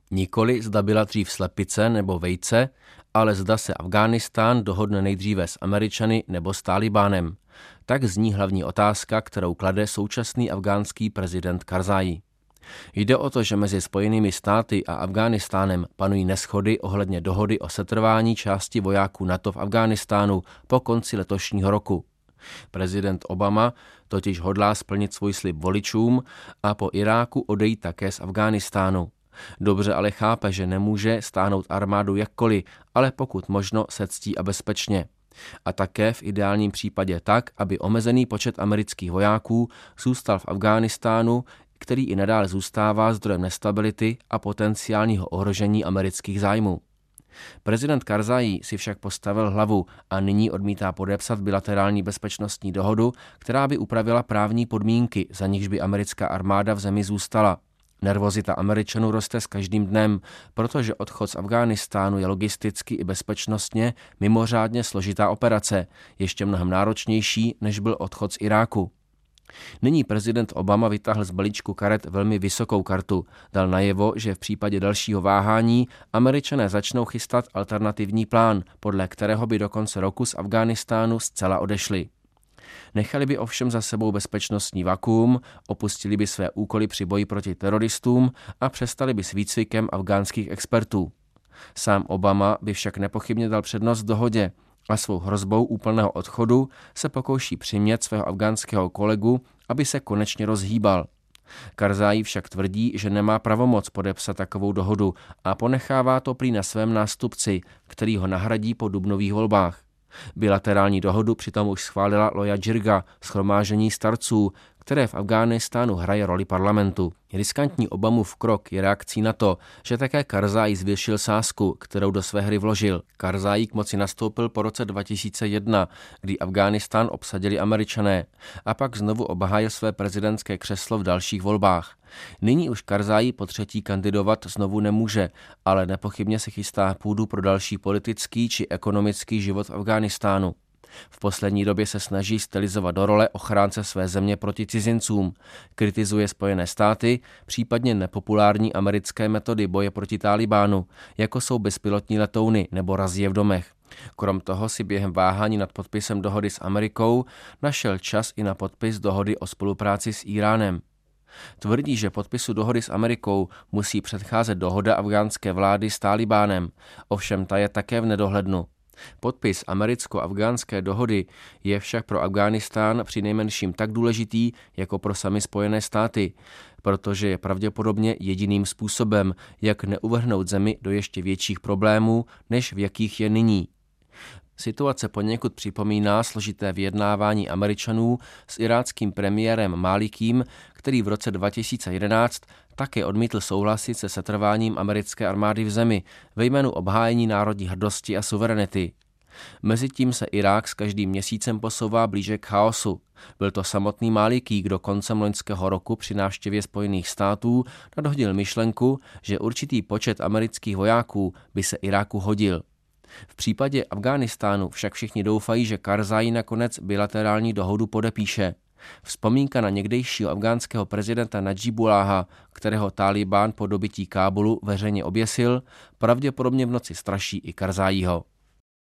Nikoli zda byla dřív slepice nebo vejce, ale zda se Afghánistán dohodne nejdříve s Američany nebo s Tálibánem. Tak zní hlavní otázka, kterou klade současný afghánský prezident Karzai. Jde o to, že mezi Spojenými státy a Afghánistánem panují neshody ohledně dohody o setrvání části vojáků NATO v Afghánistánu po konci letošního roku. Prezident Obama totiž hodlá splnit svůj slib voličům a po Iráku odejít také z Afghánistánu. Dobře ale chápe, že nemůže stáhnout armádu jakkoliv, ale pokud možno se ctí a bezpečně. A také v ideálním případě tak, aby omezený počet amerických vojáků zůstal v Afghánistánu, který i nadále zůstává zdrojem nestability a potenciálního ohrožení amerických zájmů. Prezident Karzai si však postavil hlavu a nyní odmítá podepsat bilaterální bezpečnostní dohodu, která by upravila právní podmínky, za nichž by americká armáda v zemi zůstala. Nervozita Američanů roste s každým dnem, protože odchod z Afghánistánu je logisticky i bezpečnostně mimořádně složitá operace, ještě mnohem náročnější, než byl odchod z Iráku. Nyní prezident Obama vytáhl z balíčku karet velmi vysokou kartu. Dal najevo, že v případě dalšího váhání Američané začnou chystat alternativní plán, podle kterého by do konce roku z Afghánistánu zcela odešli. Nechali by ovšem za sebou bezpečnostní vakuum, opustili by své úkoly při boji proti teroristům a přestali by s výcvikem afghánských expertů. Sám Obama by však nepochybně dal přednost dohodě a svou hrozbou úplného odchodu se pokouší přimět svého afghánského kolegu, aby se konečně rozhýbal. Karzai však tvrdí, že nemá pravomoc podepsat takovou dohodu a ponechává to prý na svém nástupci, který ho nahradí po dubnových volbách. Bilaterální dohodu přitom už schválila Loya Jirga, shromáždění starců, které v Afghánistánu hraje roli parlamentu. Riskantní Obamův krok je reakcí na to, že také Karzai zvýšil sázku, kterou do své hry vložil. Karzai k moci nastoupil po roce 2001, kdy Afghánistán obsadili Američané, a pak znovu obhájil své prezidentské křeslo v dalších volbách. Nyní už Karzai po třetí kandidovat znovu nemůže, ale nepochybně se chystá půdu pro další politický či ekonomický život v Afghánistánu. V poslední době se snaží stylizovat do role ochránce své země proti cizincům, kritizuje Spojené státy, případně nepopulární americké metody boje proti Tálibánu, jako jsou bezpilotní letouny nebo razie v domech. Krom toho si během váhání nad podpisem dohody s Amerikou našel čas i na podpis dohody o spolupráci s Íránem. Tvrdí, že podpisu dohody s Amerikou musí předcházet dohoda afghánské vlády s Tálibánem, ovšem ta je také v nedohlednu. Podpis americko-afghánské dohody je však pro Afghánistán přinejmenším tak důležitý jako pro samy Spojené státy, protože je pravděpodobně jediným způsobem, jak neuvrhnout zemi do ještě větších problémů, než v jakých je nyní. Situace poněkud připomíná složité vyjednávání Američanů s iráckým premiérem Málikým, který v roce 2011 také odmítl souhlasit se setrváním americké armády v zemi ve jménu obhájení národní hrdosti a suverenity. Mezitím se Irák s každým měsícem posouvá blíže k chaosu. Byl to samotný Máliký, kdo koncem loňského roku při návštěvě Spojených států nadhodil myšlenku, že určitý počet amerických vojáků by se Iráku hodil. V případě Afghánistánu však všichni doufají, že Karzai nakonec bilaterální dohodu podepíše. Vzpomínka na někdejšího afghánského prezidenta Nadžibuláha, kterého Tálibán po dobytí Kábulu veřejně oběsil, pravděpodobně v noci straší i Karzaiho.